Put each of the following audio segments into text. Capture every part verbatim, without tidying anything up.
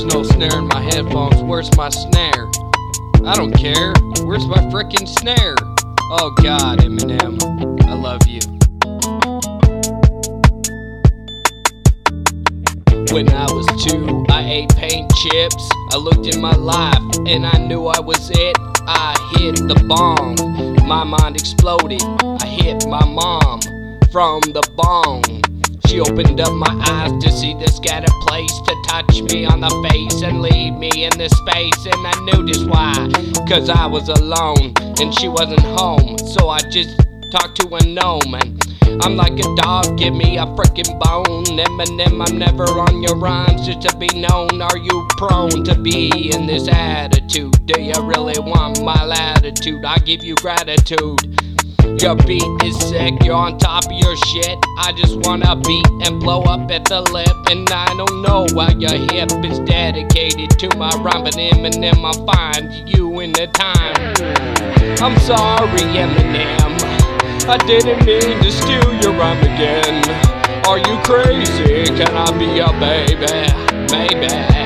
no snare in my headphones. Where's my snare? I don't care. Where's my frickin' snare? Oh God, Eminem, I love you. When I was two, I ate paint chips. I looked in my life and I knew I was it. I hit the bong, my mind exploded. I hit my mom from the bong. She opened up my eyes to see this got a place to touch me on the face and leave me in this space. And I knew this why, cause I was alone and she wasn't home. So I just talked to a gnome and I'm like a dog, give me a frickin' bone. Eminem, I'm never on your rhymes just to be known. Are you prone to be in this attitude? Do you really want my latitude? I give you gratitude. Your beat is sick, you're on top of your shit. I just wanna beat and blow up at the lip. And I don't know why your hip is dedicated to my rhyme, but Eminem, I'll find you in the time. I'm sorry, Eminem, I didn't mean to steal your rhyme again. Are you crazy? Can I be your baby? Maybe.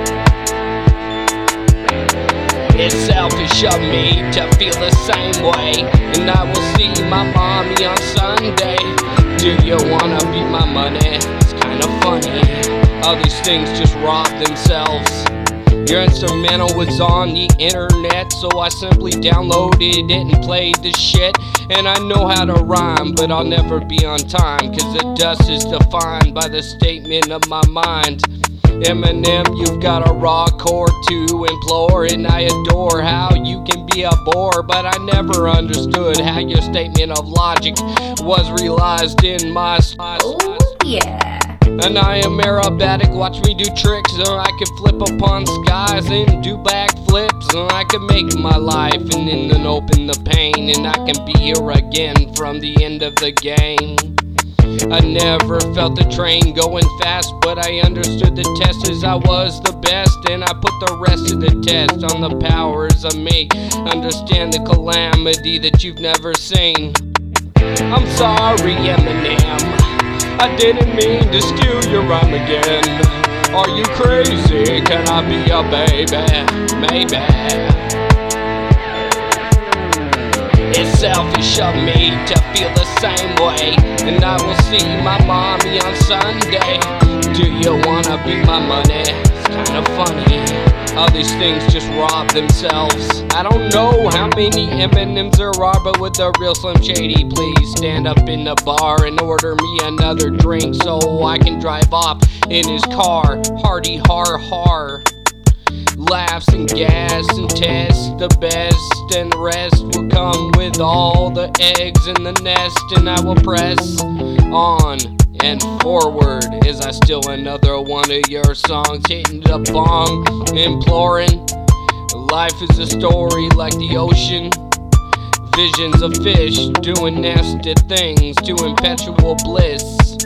It's selfish of me to feel the same way, and I will see my mommy on Sunday. Do you wanna be my money? It's kinda funny, all these things just rob themselves. Your instrumental was on the internet, so I simply downloaded it and played the shit. And I know how to rhyme, but I'll never be on time, cause the dust is defined by the statement of my mind. Eminem, you've got a raw core to implore, and I adore how you can be a bore. But I never understood how your statement of logic was realized in my style. Oh yeah. And I am aerobatic, watch me do tricks, and I can flip upon skies and do backflips, and I can make my life and then open the pain, and I can be here again from the end of the game. I never felt the train going fast, but I understood the test as I was the best, and I put the rest of the test on the powers of me. Understand the calamity that you've never seen. I'm sorry, Eminem, I didn't mean to steal your rhyme again. Are you crazy? Can I be your baby? Maybe. It's selfish of me to feel the same way, and I will see my mommy on Sunday. Do you wanna be my money? It's kinda funny, all these things just rob themselves. I don't know how many Eminems there are, but with the real Slim Shady, please stand up in the bar and order me another drink so I can drive off in his car. Hardy har har. Laughs and gas and tests the best, and the rest will come with all the eggs in the nest. And I will press on and forward as I steal another one of your songs, hitting the bong, imploring. Life is a story like the ocean, visions of fish doing nasty things to impetual bliss.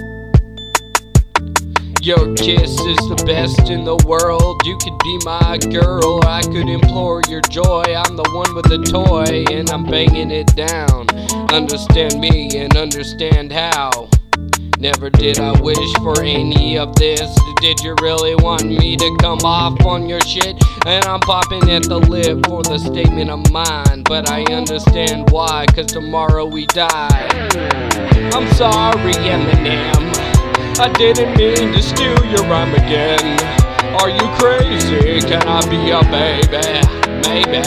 Your kiss is the best in the world. You could be my girl, I could implore your joy. I'm the one with the toy, and I'm banging it down. Understand me and understand how. Never did I wish for any of this. Did you really want me to come off on your shit? And I'm popping at the lip for the statement of mine, but I understand why, cause tomorrow we die. I'm sorry, Eminem, I didn't mean to steal your rhyme again. Are you crazy? Can I be your baby? Maybe.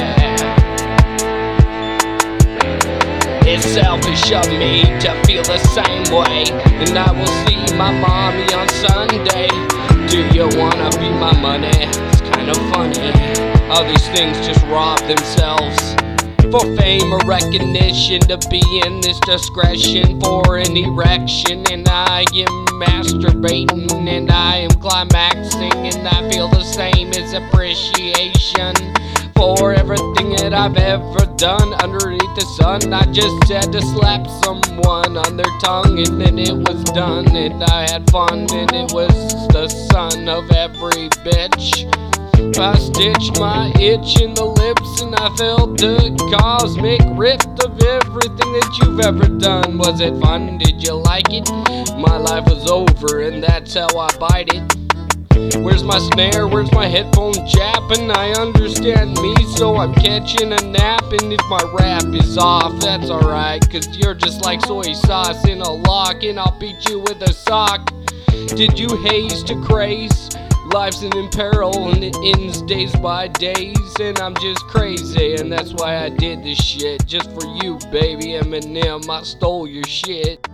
It's selfish of me to feel the same way, and I will see my mommy on Sunday. Do you wanna be my money? It's kinda funny, all these things just rob themselves. For fame or recognition, to be in this discretion for an erection. And I am masturbating and I am climaxing, and I feel the same as appreciation for everything that I've ever done underneath the sun. I just had to slap someone on their tongue, and then it was done, and I had fun, and it was the son of every bitch. I stitched my itch in the lips, and I felt the cosmic rift of everything that you've ever done. Was it fun? Did you like it? My life was over, and that's how I bite it. Where's my snare? Where's my headphone japping? I understand me, so I'm catching a nap. And if my rap is off, that's alright, cause you're just like soy sauce in a lock, and I'll beat you with a sock. Did you haze to craze? Life's in peril and it ends days by days, and I'm just crazy, and that's why I did this shit. Just for you, baby Eminem, I stole your shit.